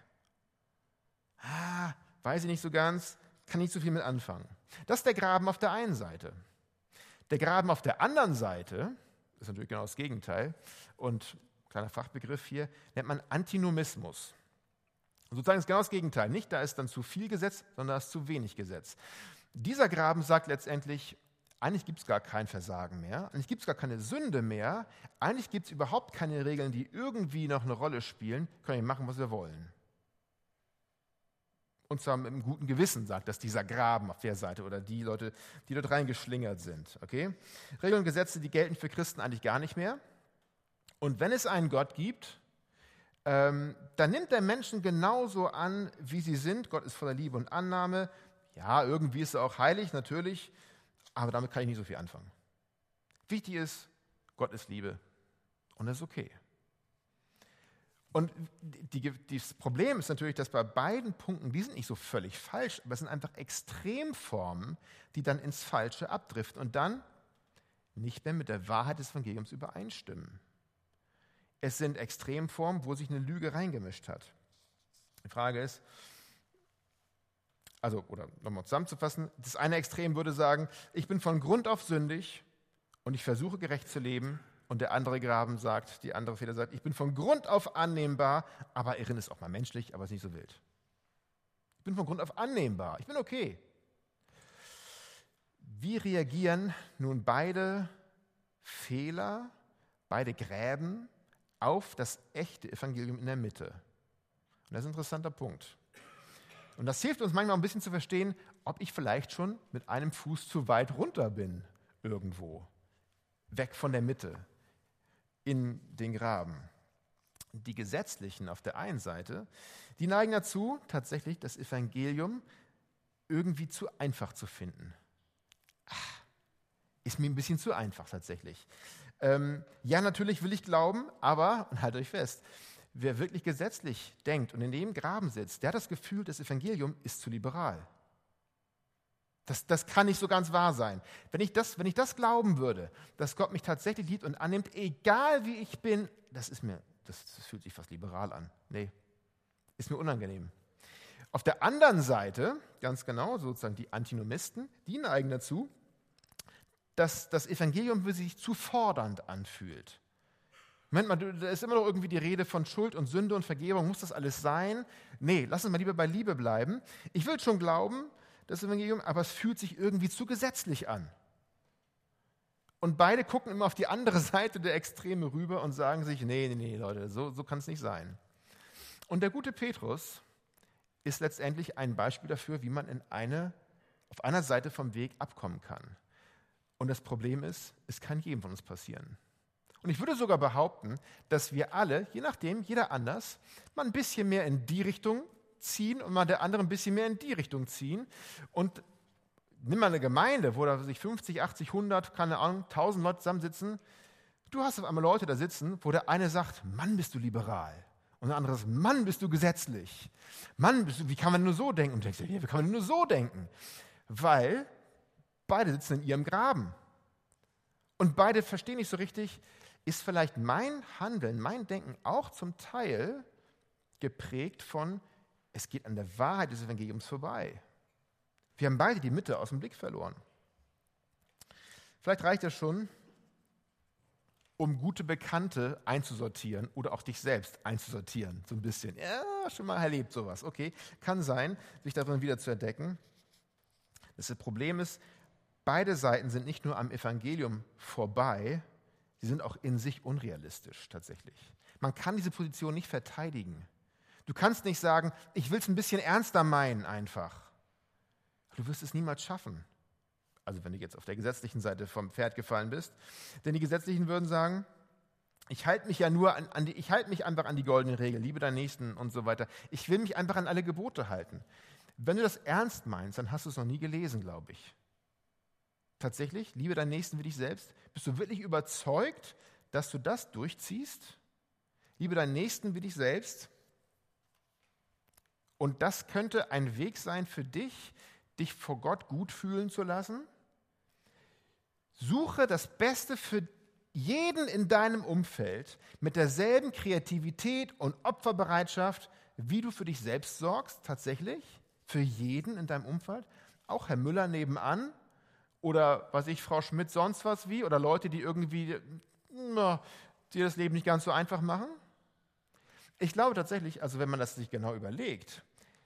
Speaker 1: ah, weiß ich nicht so ganz, kann nicht so viel mit anfangen. Das ist der Graben auf der einen Seite. Der Graben auf der anderen Seite ist natürlich genau das Gegenteil. Und kleiner Fachbegriff hier, nennt man Antinomismus. Sozusagen ist genau das Gegenteil. Nicht, da ist dann zu viel Gesetz, sondern da ist zu wenig Gesetz. Dieser Graben sagt letztendlich, eigentlich gibt es gar kein Versagen mehr, eigentlich gibt es gar keine Sünde mehr, eigentlich gibt es überhaupt keine Regeln, die irgendwie noch eine Rolle spielen, können wir machen, was wir wollen. Und zwar mit einem guten Gewissen, sagt das dieser Graben auf der Seite oder die Leute, die dort reingeschlingert sind. Okay? Regeln und Gesetze, die gelten für Christen eigentlich gar nicht mehr. Und wenn es einen Gott gibt, ähm, dann nimmt der Menschen genauso an, wie sie sind. Gott ist voller Liebe und Annahme. Ja, irgendwie ist er auch heilig, natürlich, aber damit kann ich nicht so viel anfangen. Wichtig ist, Gott ist Liebe und das ist okay. Und die, die, das Problem ist natürlich, dass bei beiden Punkten, die sind nicht so völlig falsch, aber es sind einfach Extremformen, die dann ins Falsche abdriften und dann nicht mehr mit der Wahrheit des Evangeliums übereinstimmen. Es sind Extremformen, wo sich eine Lüge reingemischt hat. Die Frage ist, also, oder nochmal zusammenzufassen, das eine Extrem würde sagen, ich bin von Grund auf sündig und ich versuche gerecht zu leben. Und der andere Graben sagt, die andere Feder sagt, ich bin von Grund auf annehmbar, aber Irren ist auch mal menschlich, aber ist nicht so wild. Ich bin von Grund auf annehmbar, ich bin okay. Wie reagieren nun beide Fehler, beide Gräben auf das echte Evangelium in der Mitte? Und das ist ein interessanter Punkt. Und das hilft uns manchmal ein bisschen zu verstehen, ob ich vielleicht schon mit einem Fuß zu weit runter bin, irgendwo, weg von der Mitte, in den Graben. Die Gesetzlichen auf der einen Seite, die neigen dazu, tatsächlich das Evangelium irgendwie zu einfach zu finden. Ach, ist mir ein bisschen zu einfach tatsächlich. Ähm, ja, natürlich will ich glauben, aber, und haltet euch fest, wer wirklich gesetzlich denkt und in dem Graben sitzt, der hat das Gefühl, das Evangelium ist zu liberal. Das, das kann nicht so ganz wahr sein. Wenn ich, das, wenn ich das glauben würde, dass Gott mich tatsächlich liebt und annimmt, egal wie ich bin, das ist mir, das, das fühlt sich fast liberal an. Nee, ist mir unangenehm. Auf der anderen Seite, ganz genau, sozusagen die Antinomisten, die neigen dazu, dass das Evangelium für sich zu fordernd anfühlt. Moment mal, da ist immer noch irgendwie die Rede von Schuld und Sünde und Vergebung. Muss das alles sein? Nee, lass uns mal lieber bei Liebe bleiben. Ich will schon glauben, das Evangelium, aber es fühlt sich irgendwie zu gesetzlich an. Und beide gucken immer auf die andere Seite der Extreme rüber und sagen sich, nee, nee, nee, Leute, so, so kann es nicht sein. Und der gute Petrus ist letztendlich ein Beispiel dafür, wie man in eine, auf einer Seite vom Weg abkommen kann. Und das Problem ist, es kann jedem von uns passieren. Und ich würde sogar behaupten, dass wir alle, je nachdem, jeder anders, mal ein bisschen mehr in die Richtung ziehen und mal der andere ein bisschen mehr in die Richtung ziehen. Und nimm mal eine Gemeinde, wo da sich fünfzig, achtzig, hundert, keine Ahnung, tausend Leute zusammensitzen. Du hast auf einmal Leute da sitzen, wo der eine sagt, Mann, bist du liberal. Und der andere sagt, Mann, bist du gesetzlich. Mann, bist du, wie kann man nur so denken? Und du denkst, ja, wie kann man nur so denken? Weil beide sitzen in ihrem Graben. Und beide verstehen nicht so richtig, ist vielleicht mein Handeln, mein Denken auch zum Teil geprägt von, es geht an der Wahrheit des Evangeliums vorbei. Wir haben beide die Mitte aus dem Blick verloren. Vielleicht reicht es schon, um gute Bekannte einzusortieren oder auch dich selbst einzusortieren, so ein bisschen. Ja, schon mal erlebt sowas, okay. Kann sein, sich darin wieder zu entdecken. Das Problem ist, beide Seiten sind nicht nur am Evangelium vorbei, sie sind auch in sich unrealistisch tatsächlich. Man kann diese Position nicht verteidigen. Du kannst nicht sagen, ich will es ein bisschen ernster meinen einfach. Du wirst es niemals schaffen. Also wenn du jetzt auf der gesetzlichen Seite vom Pferd gefallen bist. Denn die Gesetzlichen würden sagen, ich halte mich ja nur an, an die, ich halte mich einfach an die goldene Regel, liebe deinen Nächsten und so weiter. Ich will mich einfach an alle Gebote halten. Wenn du das ernst meinst, dann hast du es noch nie gelesen, glaube ich. Tatsächlich, liebe deinen Nächsten wie dich selbst. Bist du wirklich überzeugt, dass du das durchziehst? Liebe deinen Nächsten wie dich selbst. Und das könnte ein Weg sein für dich, dich vor Gott gut fühlen zu lassen. Suche das Beste für jeden in deinem Umfeld mit derselben Kreativität und Opferbereitschaft, wie du für dich selbst sorgst, tatsächlich, für jeden in deinem Umfeld. Auch Herr Müller nebenan oder, was ich, Frau Schmidt sonst was wie oder Leute, die irgendwie na, dir das Leben nicht ganz so einfach machen. Ich glaube tatsächlich, also wenn man das sich genau überlegt,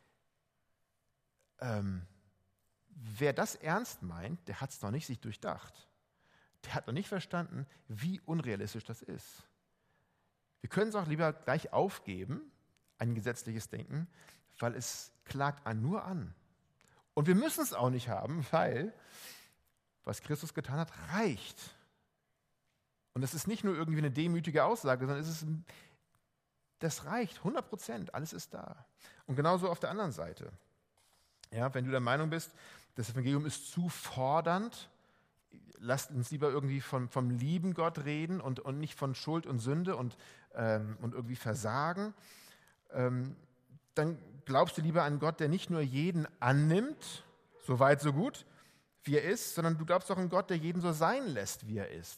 Speaker 1: ähm, wer das ernst meint, der hat es noch nicht sich durchdacht. Der hat noch nicht verstanden, wie unrealistisch das ist. Wir können es auch lieber gleich aufgeben, ein gesetzliches Denken, weil es klagt einen nur an. Und wir müssen es auch nicht haben, weil was Christus getan hat, reicht. Und das ist nicht nur irgendwie eine demütige Aussage, sondern es ist, das reicht, hundert Prozent, alles ist da. Und genauso auf der anderen Seite. Ja, wenn du der Meinung bist, das Evangelium ist zu fordernd, lasst uns lieber irgendwie von, vom lieben Gott reden und, und nicht von Schuld und Sünde und, ähm, und irgendwie Versagen, ähm, dann glaubst du lieber an Gott, der nicht nur jeden annimmt, so weit, so gut, wie er ist, sondern du glaubst auch an Gott, der jeden so sein lässt, wie er ist.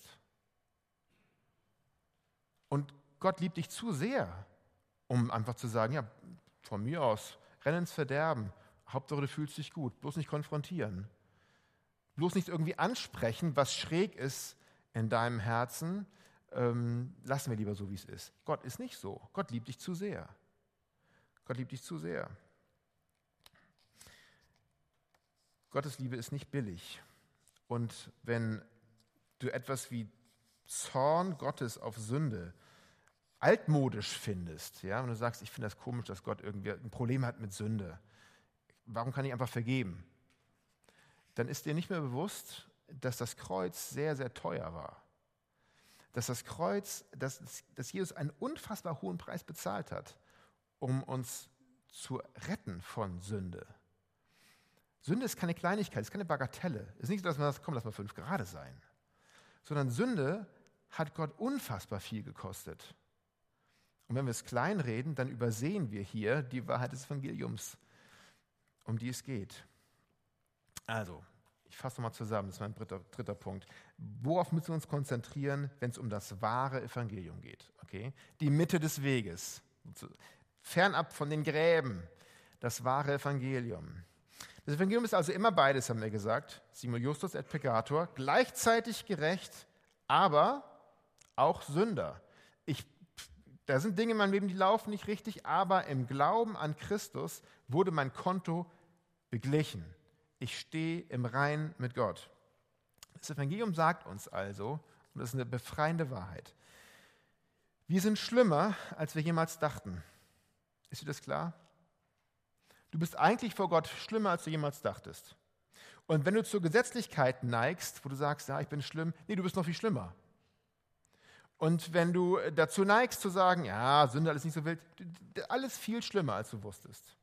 Speaker 1: Und Gott liebt dich zu sehr, um einfach zu sagen, ja, von mir aus, renn ins Verderben, Hauptsache du fühlst dich gut, bloß nicht konfrontieren. Bloß nicht irgendwie ansprechen, was schräg ist in deinem Herzen, ähm, lassen wir lieber so, wie es ist. Gott ist nicht so. Gott liebt dich zu sehr. Gott liebt dich zu sehr. Gottes Liebe ist nicht billig. Und wenn du etwas wie Zorn Gottes auf Sünde altmodisch findest, ja, und du sagst, ich finde das komisch, dass Gott irgendwie ein Problem hat mit Sünde, warum kann ich einfach vergeben? Dann ist dir nicht mehr bewusst, dass das Kreuz sehr, sehr teuer war. Dass das Kreuz, dass, dass Jesus einen unfassbar hohen Preis bezahlt hat, um uns zu retten von Sünde. Sünde ist keine Kleinigkeit, es ist keine Bagatelle. Es ist nicht so, dass man sagt, komm, lass mal fünf gerade sein. Sondern Sünde hat Gott unfassbar viel gekostet. Und wenn wir es kleinreden, dann übersehen wir hier die Wahrheit des Evangeliums, um die es geht. Also, ich fasse nochmal zusammen, das ist mein dritter, dritter Punkt. Worauf müssen wir uns konzentrieren, wenn es um das wahre Evangelium geht? Okay? Die Mitte des Weges, fernab von den Gräben, das wahre Evangelium. Das Evangelium ist also immer beides, haben wir gesagt, simul justus et peccator, gleichzeitig gerecht, aber auch Sünder. Ich, da sind Dinge in meinem Leben, die laufen nicht richtig, aber im Glauben an Christus wurde mein Konto beglichen. Ich stehe im Reinen mit Gott. Das Evangelium sagt uns also, und das ist eine befreiende Wahrheit, wir sind schlimmer, als wir jemals dachten. Ist dir das klar? Du bist eigentlich vor Gott schlimmer, als du jemals dachtest. Und wenn du zur Gesetzlichkeit neigst, wo du sagst, ja, ich bin schlimm, nee, du bist noch viel schlimmer. Und wenn du dazu neigst zu sagen, ja, Sünde, alles nicht so wild, alles viel schlimmer, als du wusstest.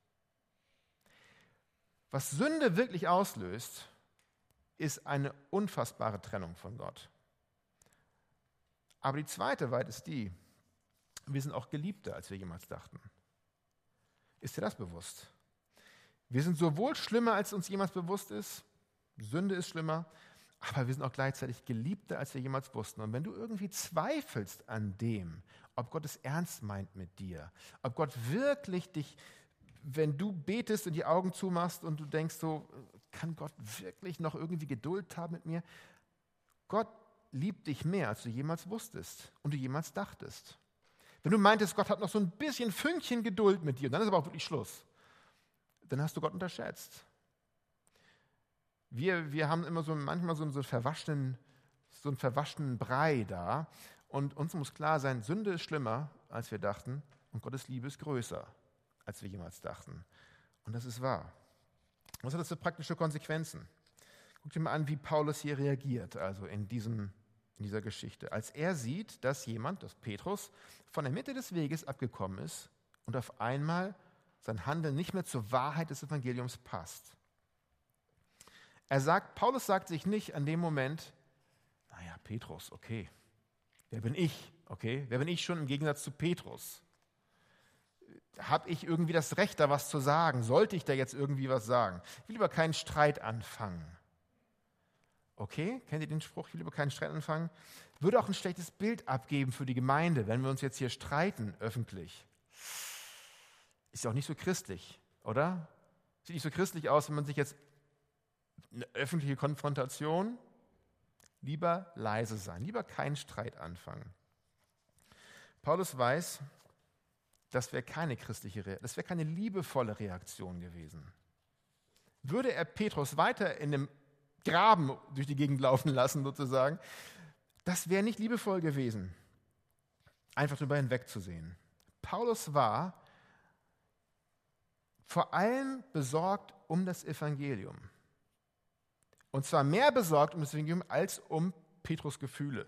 Speaker 1: Was Sünde wirklich auslöst, ist eine unfassbare Trennung von Gott. Aber die zweite Wahrheit ist die, wir sind auch geliebter, als wir jemals dachten. Ist dir das bewusst? Wir sind sowohl schlimmer, als uns jemals bewusst ist, Sünde ist schlimmer, aber wir sind auch gleichzeitig geliebter, als wir jemals wussten. Und wenn du irgendwie zweifelst an dem, ob Gott es ernst meint mit dir, ob Gott wirklich dich, wenn du betest und die Augen zumachst und du denkst so, kann Gott wirklich noch irgendwie Geduld haben mit mir? Gott liebt dich mehr, als du jemals wusstest und du jemals dachtest. Wenn du meintest, Gott hat noch so ein bisschen Fünkchen Geduld mit dir, und dann ist aber auch wirklich Schluss, dann hast du Gott unterschätzt. Wir, wir haben immer so manchmal so, so, einen verwaschenen, so einen verwaschenen Brei da, und uns muss klar sein, Sünde ist schlimmer, als wir dachten, und Gottes Liebe ist größer, als wir jemals dachten. Und das ist wahr. Was hat das für praktische Konsequenzen? Guck dir mal an, wie Paulus hier reagiert, also in, diesem, in dieser Geschichte. Als er sieht, dass jemand, das Petrus, von der Mitte des Weges abgekommen ist und auf einmal sein Handeln nicht mehr zur Wahrheit des Evangeliums passt. Er sagt, Paulus sagt sich nicht an dem Moment, naja, Petrus, okay, wer bin ich, okay, wer bin ich schon im Gegensatz zu Petrus? Habe ich irgendwie das Recht, da was zu sagen? Sollte ich da jetzt irgendwie was sagen? Ich will lieber keinen Streit anfangen. Okay, kennt ihr den Spruch, ich will lieber keinen Streit anfangen? Würde auch ein schlechtes Bild abgeben für die Gemeinde, wenn wir uns jetzt hier streiten, öffentlich. Ist ja auch nicht so christlich, oder? Sieht nicht so christlich aus, wenn man sich jetzt eine öffentliche Konfrontation, lieber leise sein, lieber keinen Streit anfangen. Paulus weiß, das wäre keine christliche, das wäre keine liebevolle Reaktion gewesen. Würde er Petrus weiter in dem Graben durch die Gegend laufen lassen, sozusagen, das wäre nicht liebevoll gewesen, einfach darüber hinwegzusehen. Paulus war vor allem besorgt um das Evangelium. Und zwar mehr besorgt um das Evangelium als um Petrus' Gefühle.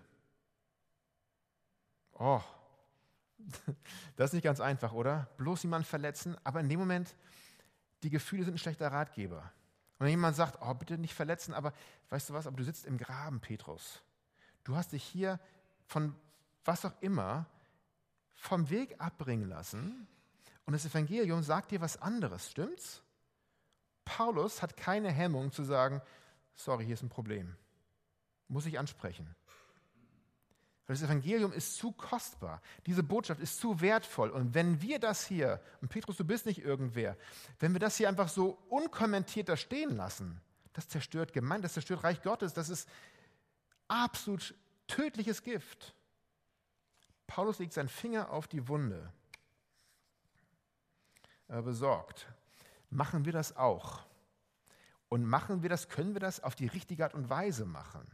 Speaker 1: Oh, das ist nicht ganz einfach, oder? Bloß jemanden verletzen, aber in dem Moment, die Gefühle sind ein schlechter Ratgeber. Und wenn jemand sagt, oh, bitte nicht verletzen, aber weißt du was, aber du sitzt im Graben, Petrus. Du hast dich hier von was auch immer vom Weg abbringen lassen und das Evangelium sagt dir was anderes, stimmt's? Paulus hat keine Hemmung zu sagen, sorry, hier ist ein Problem. Muss ich ansprechen. Weil das Evangelium ist zu kostbar. Diese Botschaft ist zu wertvoll. Und wenn wir das hier, und Petrus, du bist nicht irgendwer, wenn wir das hier einfach so unkommentiert da stehen lassen, das zerstört Gemeinde, das zerstört Reich Gottes, das ist absolut tödliches Gift. Paulus legt seinen Finger auf die Wunde. Er besorgt. Machen wir das auch? Und machen wir das, können wir das auf die richtige Art und Weise machen?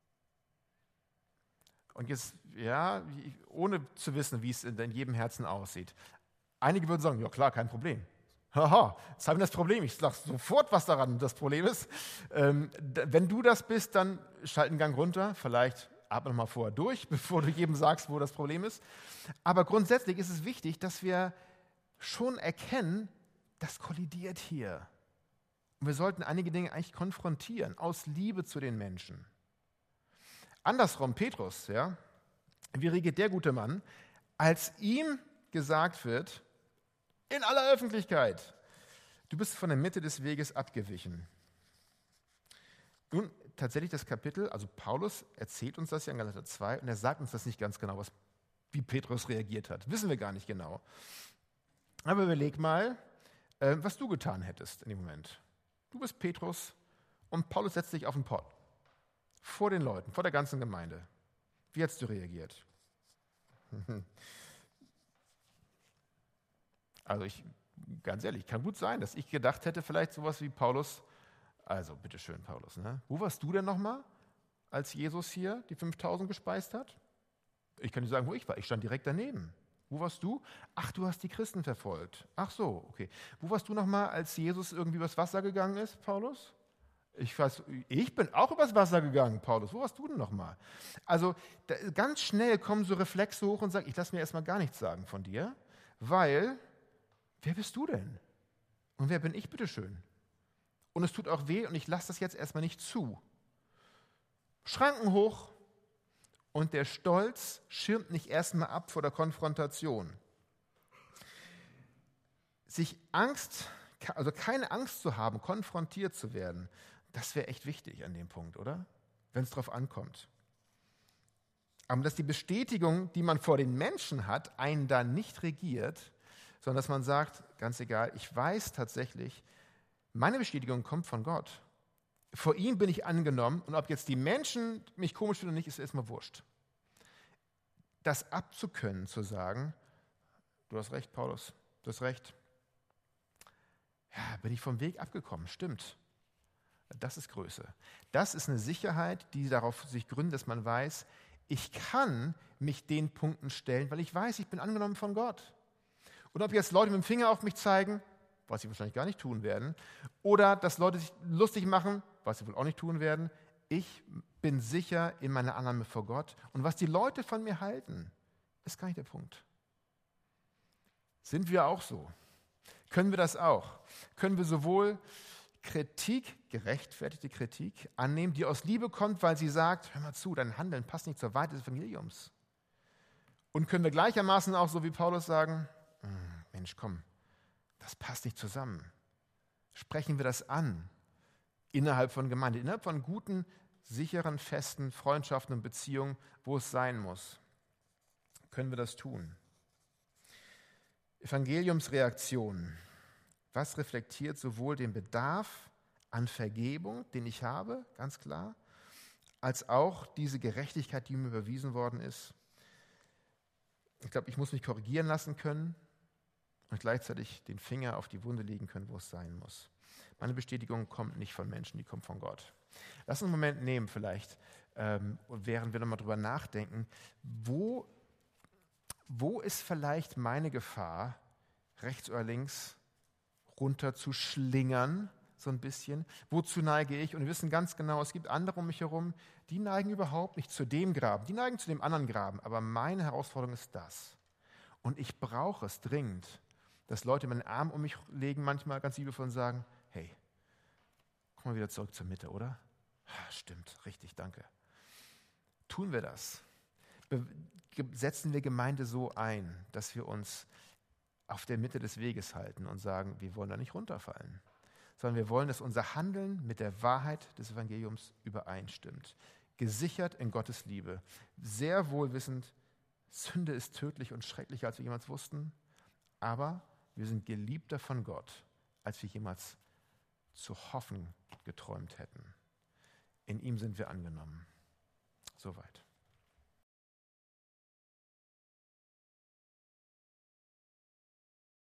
Speaker 1: Und jetzt, ja, ohne zu wissen, wie es in jedem Herzen aussieht. Einige würden sagen, ja klar, kein Problem. Haha, jetzt haben wir das Problem. Ich sage sofort, was daran das Problem ist. Ähm, wenn du das bist, dann schalt einen Gang runter. Vielleicht atme noch mal vorher durch, bevor du jedem sagst, wo das Problem ist. Aber grundsätzlich ist es wichtig, dass wir schon erkennen, das kollidiert hier. Und wir sollten einige Dinge eigentlich konfrontieren, aus Liebe zu den Menschen. Andersrum, Petrus, ja, wie reagiert der gute Mann, als ihm gesagt wird, in aller Öffentlichkeit, du bist von der Mitte des Weges abgewichen. Nun, tatsächlich das Kapitel, also Paulus erzählt uns das ja in Galater zwei und er sagt uns das nicht ganz genau, was, wie Petrus reagiert hat. Wissen wir gar nicht genau. Aber überleg mal, äh, was du getan hättest in dem Moment. Du bist Petrus und Paulus setzt dich auf den Pott. Vor den Leuten, vor der ganzen Gemeinde. Wie hättest du reagiert? Also ich, ganz ehrlich, kann gut sein, dass ich gedacht hätte, vielleicht sowas wie Paulus, also bitteschön Paulus, ne? Wo warst du denn nochmal, als Jesus hier die fünftausend gespeist hat? Ich kann dir sagen, wo ich war. Ich stand direkt daneben. Wo warst du? Ach, du hast die Christen verfolgt. Ach so, okay. Wo warst du nochmal, als Jesus irgendwie übers Wasser gegangen ist, Paulus? Ich weiß, ich bin auch übers Wasser gegangen, Paulus. Wo warst du denn nochmal? Also da, ganz schnell kommen so Reflexe hoch und sagen, ich lasse mir erstmal gar nichts sagen von dir, weil, wer bist du denn? Und wer bin ich, bitteschön? Und es tut auch weh und ich lasse das jetzt erstmal nicht zu. Schranken hoch und der Stolz schirmt nicht erstmal ab vor der Konfrontation. Sich Angst, also keine Angst zu haben, konfrontiert zu werden, das wäre echt wichtig an dem Punkt, oder? Wenn es drauf ankommt. Aber dass die Bestätigung, die man vor den Menschen hat, einen da nicht regiert, sondern dass man sagt, ganz egal, ich weiß tatsächlich, meine Bestätigung kommt von Gott. Vor ihm bin ich angenommen und ob jetzt die Menschen mich komisch finden oder nicht, ist erstmal wurscht. Das abzukönnen, zu sagen, du hast recht, Paulus, du hast recht. Ja, bin ich vom Weg abgekommen, stimmt. Das ist Größe. Das ist eine Sicherheit, die darauf sich gründet, dass man weiß, ich kann mich den Punkten stellen, weil ich weiß, ich bin angenommen von Gott. Und ob jetzt Leute mit dem Finger auf mich zeigen, was sie wahrscheinlich gar nicht tun werden, oder dass Leute sich lustig machen, was sie wohl auch nicht tun werden, ich bin sicher in meiner Annahme vor Gott. Und was die Leute von mir halten, ist gar nicht der Punkt. Sind wir auch so? Können wir das auch? Können wir sowohl Kritik, gerechtfertigte Kritik annehmen, die aus Liebe kommt, weil sie sagt, hör mal zu, dein Handeln passt nicht zur Wahrheit des Evangeliums. Und können wir gleichermaßen auch so wie Paulus sagen, Mensch, komm, das passt nicht zusammen. Sprechen wir das an innerhalb von Gemeinde, innerhalb von guten, sicheren, festen Freundschaften und Beziehungen, wo es sein muss. Können wir das tun? Evangeliumsreaktion. Was reflektiert sowohl den Bedarf an Vergebung, den ich habe, ganz klar, als auch diese Gerechtigkeit, die mir überwiesen worden ist. Ich glaube, ich muss mich korrigieren lassen können und gleichzeitig den Finger auf die Wunde legen können, wo es sein muss. Meine Bestätigung kommt nicht von Menschen, die kommt von Gott. Lass uns einen Moment nehmen vielleicht, ähm, während wir nochmal drüber nachdenken, wo, wo ist vielleicht meine Gefahr, rechts oder links runter zu schlingern, so ein bisschen. Wozu neige ich? Und wir wissen ganz genau, es gibt andere um mich herum, die neigen überhaupt nicht zu dem Graben, die neigen zu dem anderen Graben, aber meine Herausforderung ist das. Und ich brauche es dringend, dass Leute meinen Arm um mich legen, manchmal ganz liebevoll und sagen, hey, komm mal wieder zurück zur Mitte, oder? Stimmt, richtig, danke. Tun wir das? Be- setzen wir Gemeinde so ein, dass wir uns auf der Mitte des Weges halten und sagen, wir wollen da nicht runterfallen, sondern wir wollen, dass unser Handeln mit der Wahrheit des Evangeliums übereinstimmt. Gesichert in Gottes Liebe, sehr wohl wissend, Sünde ist tödlich und schrecklicher, als wir jemals wussten, aber wir sind geliebter von Gott, als wir jemals zu hoffen geträumt hätten. In ihm sind wir angenommen. Soweit.